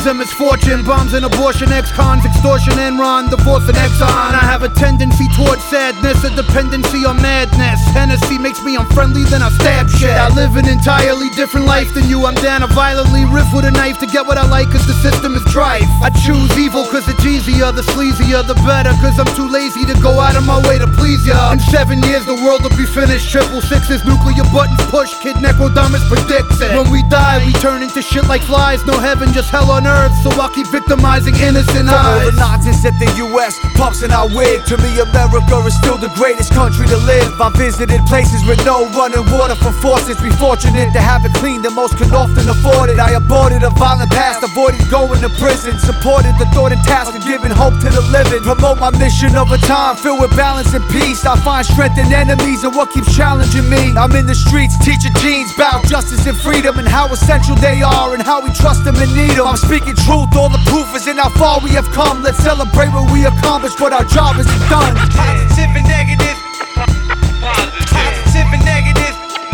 and misfortune, bombs and abortion, ex-cons, extortion, Enron, divorce and Exxon. I have a tendency towards sadness, a dependency on madness. Hennessy makes me unfriendly, then I stab shit. I live an entirely different life than you. I'm down to violently riff with a knife to get what I like, cause the system is trife. I choose evil cause it's easier, the sleazier the better, cause I'm too lazy to go out of my way to please ya. In 7 years the world will be finished, 666, nuclear buttons push, Kid Necrodamus predicts it. When we die we turn into shit like flies, no heaven just hell on earth, so I'll keep victimizing innocent eyes. All the nonsense that the US pumps in our wig, to me America is still the greatest country to live. I visited places with no running water from faucets, we fortunate to have it clean, the most can often afford it. I aborted a violent past, avoided going to prison, supported the thought and task of giving hope to the living, promote my mission of a time filled with balance and peace. I find strength in enemies and what keeps challenging me. I'm in the streets teaching teens about justice and freedom, and how essential they are and how we trust them and need them. I'm speaking truth, all the proof is in how far we have come. Let's celebrate what we accomplished, but our job isn't done. Positive and negative. Positive and negative.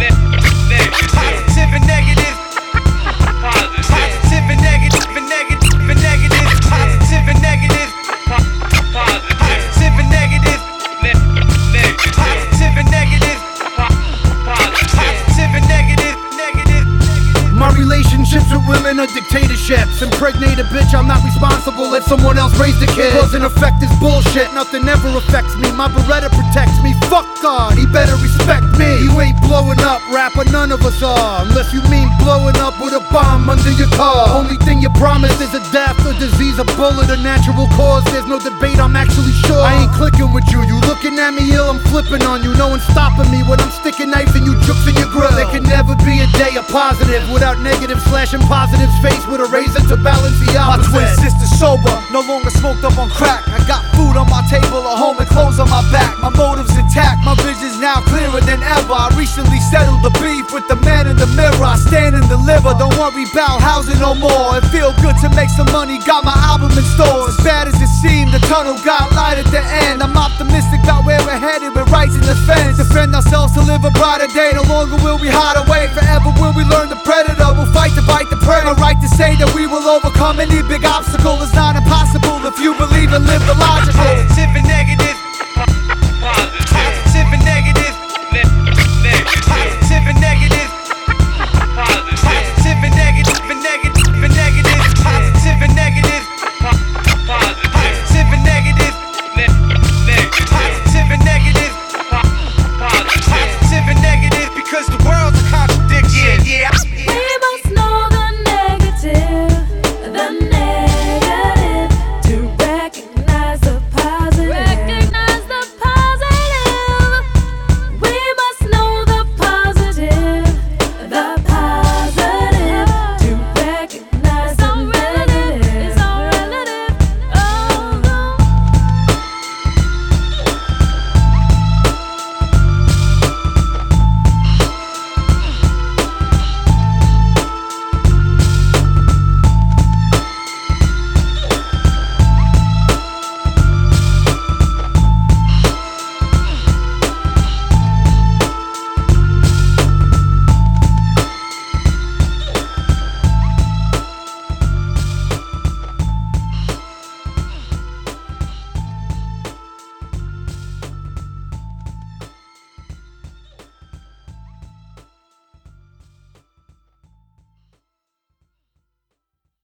Positive and negative. Positive and negative and negative and negative. Positive and negative. Positive and negative. Positive and negative. Positive and negative. My relationships with women are dictatorships. Impregnate a bitch, I'm not responsible. Let someone else raise the kid. Cause and effect is bullshit, nothing ever affects me. My Beretta protects me, fuck God, he better respect me. You ain't blowing up, rapper, none of us are. Unless you mean blowing up with a bomb under your car. Only thing you promised is a death, a disease, a bullet, a natural cause. There's no debate, I'm actually sure. I ain't clicking with you, you looking at me ill, I'm flipping on you. No one's stopping me when I'm sticking knives in you jukes in your grill. There can never be a day of positive without negative slashing positives face with a razor to balance the opposite. My twin sister sober, no longer smoked up on crack. I got food on my table, a home and clothes on my back. My motive's intact, my vision's now clearer than ever. I recently settled the beef with the man in the mirror. I stand and deliver, don't worry about housing no more. It feel good to make some money, got my album in stores. As bad as it seemed, the tunnel got light at the end. I'm optimistic about where we're headed with rights and defense. Defend ourselves to live a brighter day, no longer will we hide away. Forever will we learn the predator, we'll fight to bite the prey. A right to say that we will overcome any big obstacle. It's not impossible if you believe and live the logical. Positive and negative.